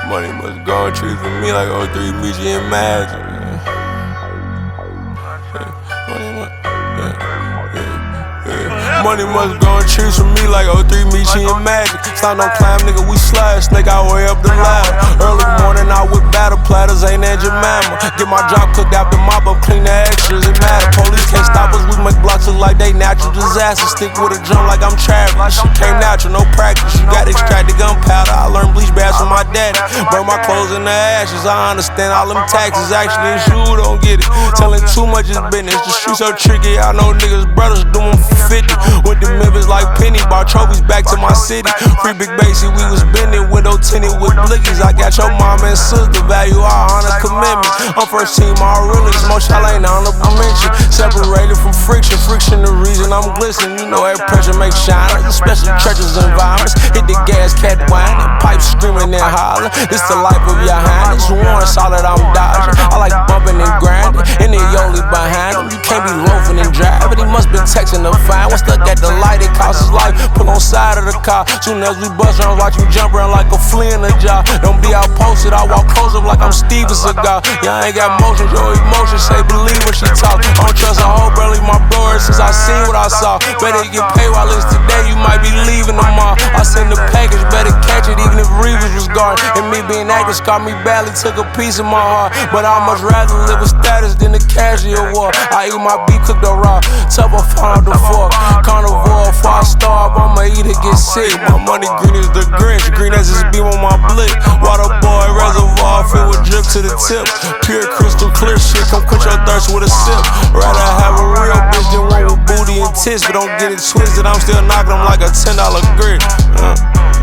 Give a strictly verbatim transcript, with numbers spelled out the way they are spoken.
Money must go and treat for me like oh three Michi and Magic. Money must, yeah, yeah, yeah. Money must go and treat for me like oh three Michi and Magic. Stop no climb, nigga, we slide, snake our way up the ladder. Early morning out with battle platters, ain't that Jemima. Get my drop cooked out the mop up, clean the extras, it matter. Police can't stop us, we make blocks look like they natural disasters. Stick with a drum like I'm traveling. Shit came natural, no practice. You got extracted gunpowder. I learned bleach baths from my daddy. Burn my clothes in the ashes. I understand all them taxes. Actually, it's you who don't get it. Telling too much is business. The streets so tricky. I know niggas brothers do them for fifty. Went to Memphis like Penny. Bought trophies back to my city. Free Big Basie, we was bending. Window tinted with blickies. I got your mama and sister. Value our honor commitments. I'm first team, all realest. Most y'all ain't honorable mention. Separated from friction. Friction the reason I'm glistening. You know that pressure makes shiners. Especially churches and environments. Hit the gas, cat whining. Pipes screaming and hollering. This the life of your highness. Warren solid, I'm dodging. I like bumping and grinding. And the Yoli behind him. You can't be loafing and driving. He must been texting the fine. When stuck at the light, it costs his life. Pull on side of the car. Soon as we bust around, watch you jump around like a flea in a jar. Don't be out posted. I walk close up like I'm Steven Seagal. Y'all ain't got motions, your emotions say believe when she talk. I don't trust a hoe, barely my bro since I seen what I saw. Better get paid while it's today, you might be leaving tomorrow. I send the package, better catch it even if Reeves was gone. And me being active scarred me badly, took a piece of my heart. But I'd much rather live with status than the casual war. I eat my beef cooked or raw, tough I found the fork. Carnivore, if I starve, I'ma eat it, get sick. My money green as the Grinch, green as this beam on my blick. Water boy, reservoir filled with drip to the tip. Pure crystal clear shit, come quench your thirst with a sip. Rather have a real bitch than one with booty and tits. But don't get it twisted, I'm still knocking them like a ten dollar grit. uh.